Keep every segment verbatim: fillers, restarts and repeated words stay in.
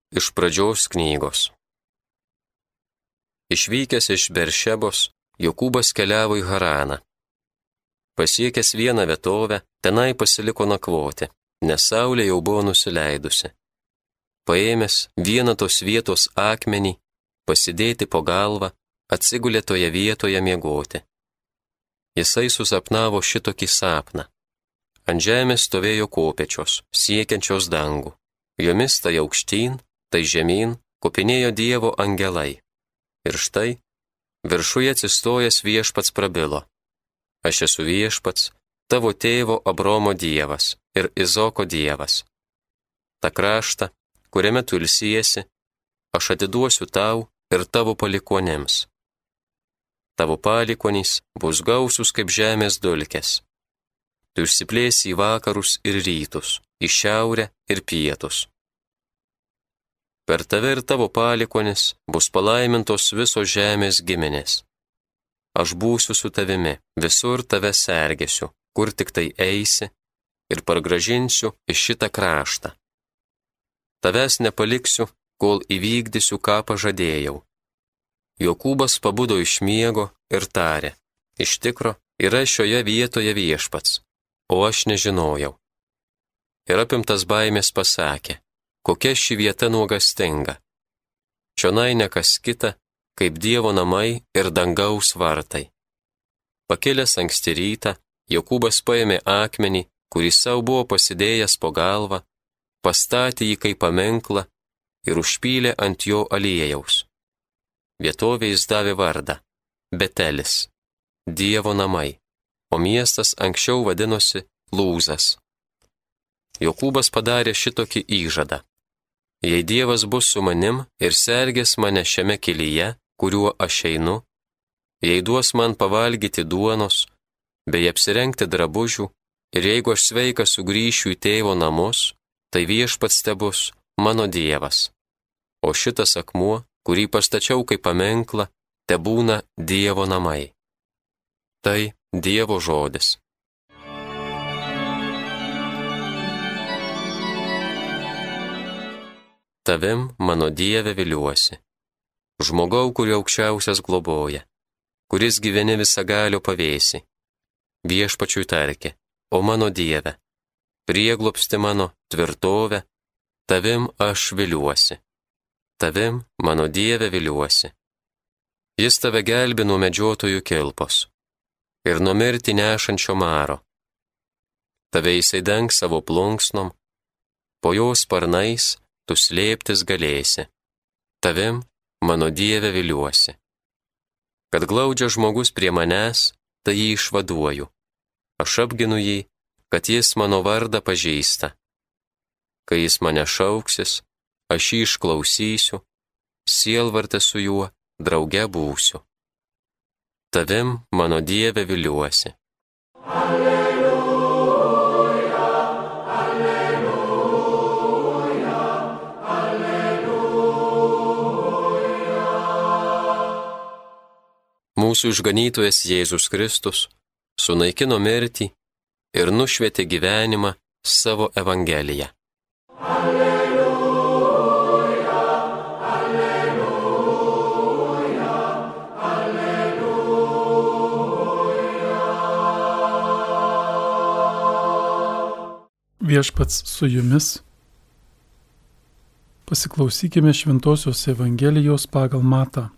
Iš pradžios knygos. Išvykęs iš Beršebos, Jokūbas keliavo į Haraną. Pasiekęs vieną vietovę, tenai pasiliko nakvoti, nes saulė jau buvo nusileidusi. Paėmęs vieną tos vietos akmenį, pasidėti po galvą, atsigulė toje vietoje miegoti. Jisai susapnavo šitokį sapną. Ant žemės stovėjo kopėčios, siekiančios dangų. Jomis tai aukštyn, tai žemyn kopinėjo Dievo angelai. Ir štai, viršuje atsistojęs viešpats prabilo. Aš esu viešpats, tavo tėvo Abromo Dievas ir Izoko Dievas. Ta kraštą, kuriame tu ilsiesi, aš atiduosiu tau ir tavo palikuonėms. Tavo palikonys bus gausūs kaip žemės dulkės. Tu išsiplėsi į vakarus ir rytus, į šiaurę ir pietus. Per tave ir tavo palikonis bus palaimintos visos žemės giminės. Aš būsiu su tavimi, visur tave sergėsiu, kur tik tai eisi, ir pargražinsiu į šitą kraštą. Tavęs nepaliksiu, kol įvykdysiu, ką pažadėjau. Jokūbas pabudo iš miego ir tarė, iš tikro yra šioje vietoje viešpats, o aš nežinojau. Ir apimtas baimės pasakė, kokia ši vieta nuogastinga. Čionai ne kas kita, kaip Dievo namai ir dangaus vartai. Pakilęs anksti rytą, Jokūbas paėmė akmenį, kurį savo buvo pasidėjęs po galvą, pastatė jį kaip paminklą ir užpylė ant jo aliejaus. Vietovė jis davė vardą Betelis, Dievo namai, o miestas anksčiau vadinosi Lūzas. Jokūbas padarė šitokį įžadą. Jei Dievas bus su manim ir sergės mane šiame kelyje, kuriuo aš einu, jei duos man pavalgyti duonos, bei apsirengti drabužių, ir jeigu aš sveikas sugrįšiu į tėvo namus, tai viešpats tebus mano Dievas. O šitas akmuo, kurį pastačiau kaip paminklą, tebūna Dievo namai. Tai Dievo žodis. Tavim, mano Dieve, viliuosi. Žmogau, kurio aukščiausias globoja, kuris gyveni visagalio pavėsi. Viešpačiui tarki, o mano Dieve, prieglobsti mano tvirtovę, tavim aš viliuosi. Tavim, mano Dieve, viliuosi. Jis tave gelbi nuo medžiotojų kilpos ir nuo mirtį nešančio maro. Tave jisai dengs savo plunksnom, po jos sparnais tu slėptis galėsi. Tavim, mano Dieve, viliuosi. Kad glaudžia žmogus prie manęs, tai jį išvaduoju. Aš apginu jį, kad jis mano vardą pažįsta. Kai jis mane šauksis, aš jį išklausysiu, sielvarte su juo drauge būsiu. Tavim, mano Dieve, viliuosi. Mūsų išganytojas Jėzus Kristus sunaikino mirtį ir nušvietė gyvenimą savo Evangeliją. Alleluja, alleluja, alleluja. Viešpats su jumis. Pasiklausykime Šventosios Evangelijos pagal Matą.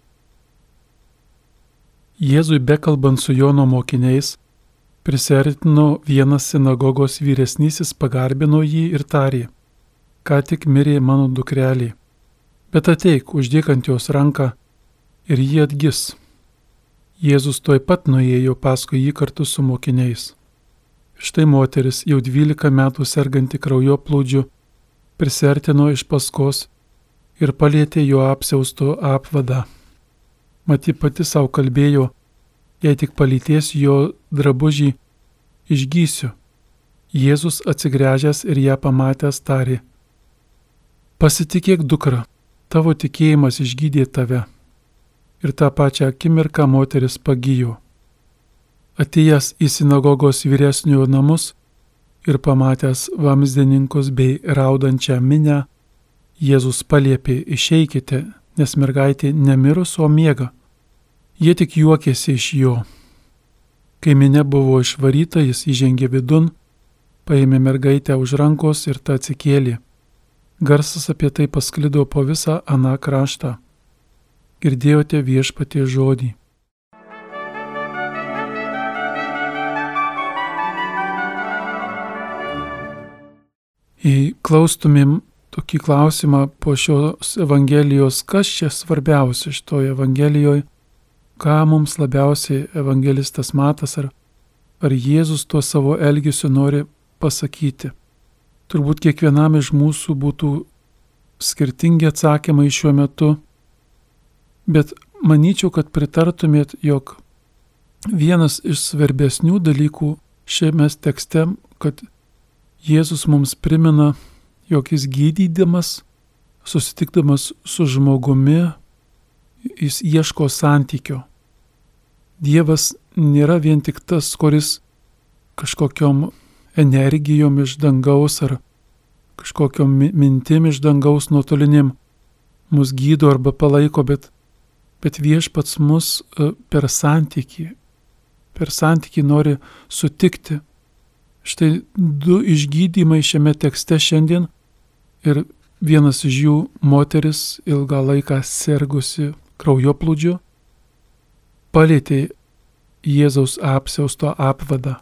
Jėzui bekalbant su Jono mokiniais, prisiartino vienas sinagogos vyresnysis, pagarbino jį ir tarė, ką tik mirė mano dukrelė, bet ateik, uždėk ant jos ranką ir ji atgis. Jėzus tuoj pat nuėjo paskui jį kartu su mokiniais. Štai moteris, jau dvylika metų serganti kraujoplūdžiu, prisiartino iš paskos ir palietė jo apsiausto apvadą. Mat ji pati savo kalbėjo, jei tik palytėsiu jo drabužį, išgysiu. Jėzus atsigręžęs ir ją pamatęs tarė, pasitikėk, dukra, tavo tikėjimas išgydė tave. Ir tą pačią akimirką moteris pagijo. Atėjęs į sinagogos vyresniojo namus ir pamatęs vamzdininkus bei raudančią minią, Jėzus paliepė išeikite, nes mergaitė nemirus, o miega. Jie tik juokėsi iš jo. Kai minia buvo išvaryta, jis įžengė vidun, paėmė mergaitę už rankos ir ta atsikėlė. Garsas apie tai pasklido po visą aną kraštą. Girdėjote Viešpaties žodį. Jei klaustumėm tokį klausimą po šios Evangelijos, kas čia svarbiausia šitoje Evangelijoje, ką mums labiausiai evangelistas Matas ar, ar Jėzus tuo savo elgesiu nori pasakyti. Turbūt kiekvienam iš mūsų būtų skirtingi atsakymai šiuo metu, bet manyčiau, kad pritartumėt, jog vienas iš svarbesnių dalykų šiame tekste, kad Jėzus mums primena, jog jis gydydamas, susitikdamas su žmogumi, jis ieško santykio. Dievas nėra vien tik tas, kuris kažkokiom energijom iš dangaus ar kažkokiom mintim iš dangaus nuotolinėm mus gydo arba palaiko, bet, bet Viešpats mus per santykį, per santykį nori sutikti. Štai du išgydymai šiame tekste šiandien ir vienas iš jų moteris ilgą laiką sergusi kraujoplūdžiu palietė Jėzaus apsiausto apvadą,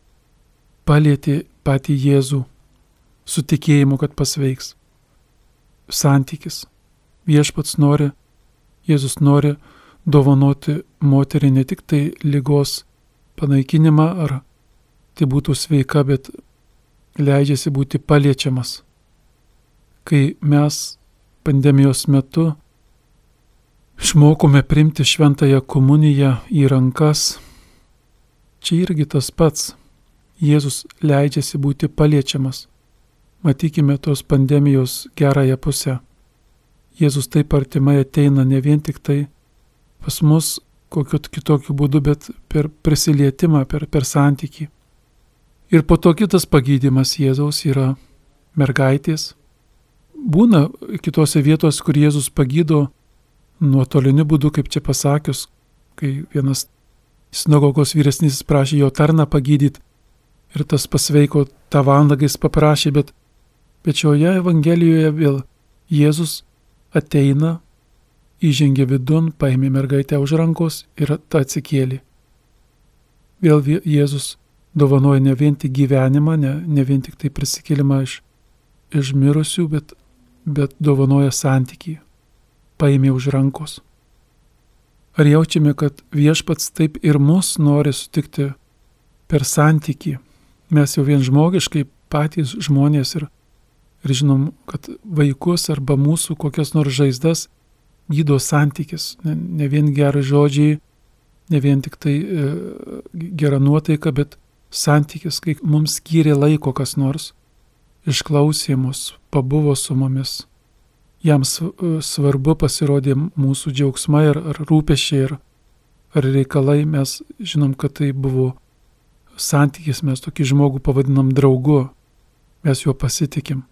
palietė patį Jėzų su tikėjimu, kad pasveiks. Santykis. Viešpats nori, Jėzus nori dovanoti moteriai ne tik tai ligos panaikinimą ar tai būtų sveika, bet leidžiasi būti paliečiamas. Kai mes pandemijos metu išmokome priimti šventąją komuniją į rankas, čia irgi tas pats. Jėzus leidžiasi būti paliečiamas. Matykime tos pandemijos gerąją pusę. Jėzus taip artimai ateina ne vien tik tai pas mus kokiu kitokiu būdu, bet per prisilietimą, per, per santykį. Ir po to kitas pagydymas Jėzaus yra mergaitės. Būna kitose vietos, kur Jėzus pagydo nuotoliniu būdu, kaip čia pasakius, kai vienas sinagogos vyresnysis prašė jo tarną pagydyti ir tas pasveiko tą valandą, kai jis paprašė, bet, bet šioje Evangelijoje vėl Jėzus ateina, įžengė vidun, paėmė mergaitę už rankos ir ta atsikėlė. Vėl Jėzus dovanoja ne vien tik gyvenimą, ne, ne vien tik tai prisikėlimą iš, iš mirusių, bet, bet dovanoja santykį, paėmė už rankos. Ar jaučiame, kad Viešpats taip ir mus nori sutikti per santykį? Mes jau vien žmogiškai patys žmonės ir, ir žinom, kad vaikus arba mūsų kokias nors žaizdas gydo santykis, ne, ne vien gerai žodžiai, ne vien tik tai e, gera nuotaika, bet santykis, kai mums skyrė laiko kas nors, išklausė mus, pabuvo su mumis. Jam svarbu pasirodė mūsų džiaugsmai ar, ar rūpesčiai ar, ar reikalai, mes žinom, kad tai buvo santykis, mes tokį žmogų pavadinam draugu, mes juo pasitikim.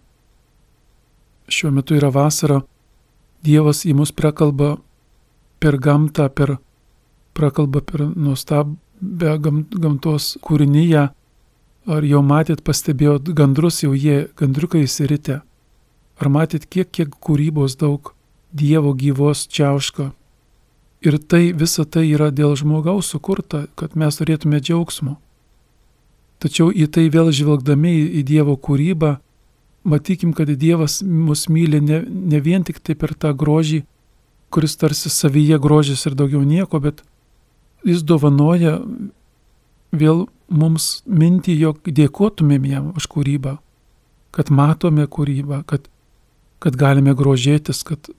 Šiuo metu yra vasara, Dievas į mus prakalba per gamtą, per, prakalba per nuostabę gam, gamtos kūrinyje. Ar jau matėt, pastebėjot gandrus, jau jie gandriukai įsiritę? Ar matėt, kiek, kiek kūrybos daug Dievo gyvos čiauška? Ir tai, visa tai yra dėl žmogaus sukurta, kad mes turėtume džiaugsmo. Tačiau į tai vėl žvelgdami į Dievo kūrybą, matykim, kad Dievas mus myli ne, ne vien tik tai per tą grožį, kuris tarsi savyje grožis ir daugiau nieko, bet jis dovanoja vėl mums mintį, jog dėkotumėm jam už kūrybą, kad matome kūrybą, kad, kad galime grožėtis, kad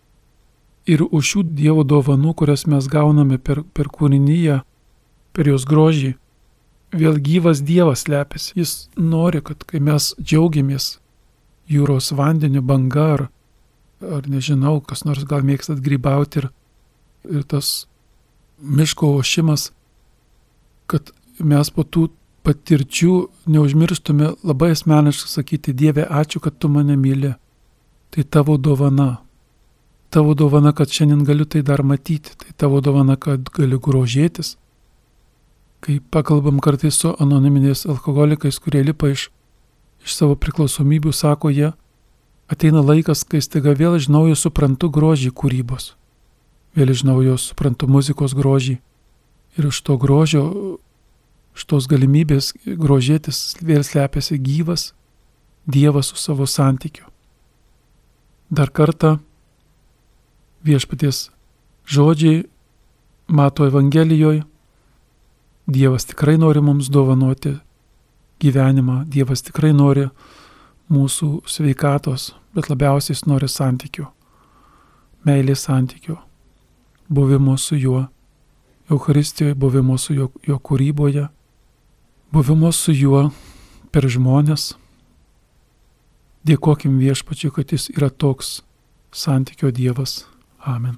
ir už šių Dievo dovanų, kurias mes gauname per, per kūrinyje, per jos grožį, vėl gyvas Dievas slepiasi. Jis nori, kad kai mes džiaugiamės jūros vandeniu, banga ar, ar nežinau, kas nors gal mėgstat grybauti ir, ir tas miško ošimas, kad mes po tų patirčių neužmirštume labai asmeniškai sakyti: Dieve, ačiū, kad tu mane myli. tai tavo dovana. Tavo dovana, kad šiandien galiu tai dar matyti, tai tavo dovana, kad galiu grožėtis. Kai pakalbam kartais su anoniminiais alkoholikais, kurie lipa iš, iš savo priklausomybių, sako jie, ateina laikas, kai staiga vėl iš naujo suprantu grožį kūrybos. Vėl iš naujo suprantu muzikos grožį. Ir iš to grožio, iš tos galimybės grožėtis vėl slepiasi gyvas Dievas su savo santykiu. Dar kartą viešpaties žodžiai mato Evangelijoje. Dievas tikrai nori mums dovanoti gyvenimą. Dievas tikrai nori mūsų sveikatos, bet labiausiai jis nori santykių. Meilės santykių. Buvimo su juo. Eucharistijoje, buvimo su jo, jo kūryboje. Buvimo su juo per žmones. Dėkokim viešpačiui, kad jis yra toks santykio Dievas. Amen.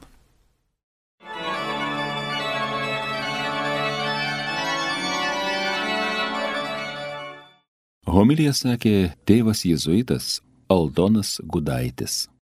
Homiliją sakė tėvas jėzuitas Aldonas Gudaitis.